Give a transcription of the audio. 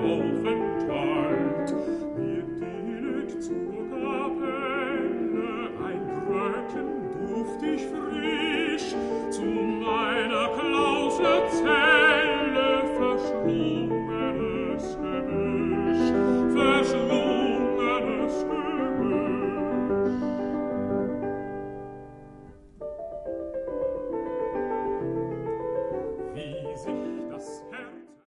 Aufenthalt. Mir dienet zur Kapelle ein Brötchen duftig frisch, zu meiner Klause Zelle verschlungenes Gebüsch.